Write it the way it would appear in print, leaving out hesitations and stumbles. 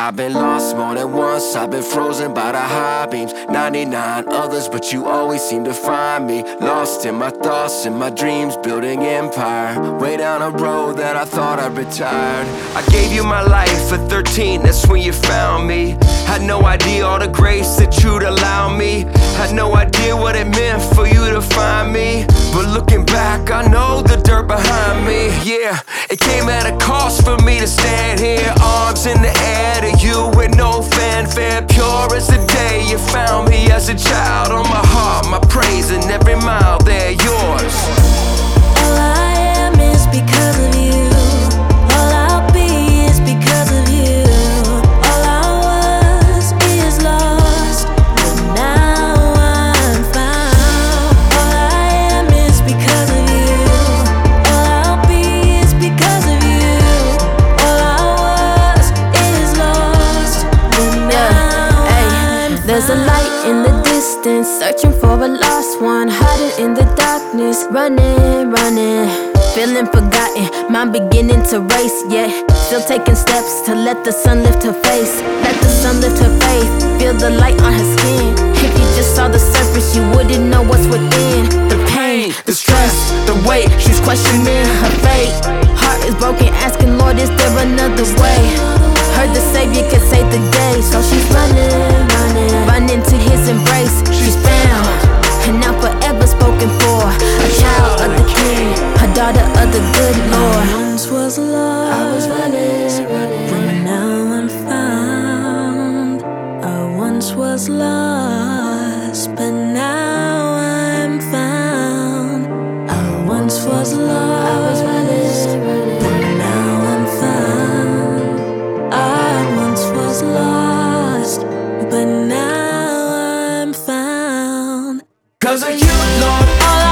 I've been lost more than once, I've been frozen by the high beams. 99 others, but you always seem to find me lost in my thoughts and my dreams, building empire. Way down a road that I thought I'd retired. I gave you my life at 13, that's when you found me. Had no idea all the grace that you'd allow me. Had no idea what it meant for you to find me. But looking back, I know the dirt behind me. Yeah, it came at a cost for me to stand here, arms in the air to you with no fanfare. Pure as the day you found me as a child. On my heart, my praise, and every mile they're yours. All I am is because of you. All I'll be is because of you. All I was is lost, but now I'm found. All I am is because of you. All I'll be is because of you. All I was is lost, but now I'm found. There's a light in the distance, searching for a lost one, hiding in the darkness, running, running, feeling forgotten, mind beginning to race, yeah, still taking steps to let the sun lift her face, let the sun lift her faith, feel the light on her skin. If you just saw the surface, you wouldn't know what's within. The pain, the stress, the weight, she's questioning her fate. Heart is broken, asking, Lord, is there another way? Heard the Savior could save the day, so she's running, running, running to his embrace. She's found, and now forever spoken for, a child of the King, a daughter of the good Lord. I once was lost, I was running, but now I'm found. I once was lost, but now I'm found. I once was lost, I was running, but now I'm found. I once was lost, but now I'm found. 'Cause of you, Lord.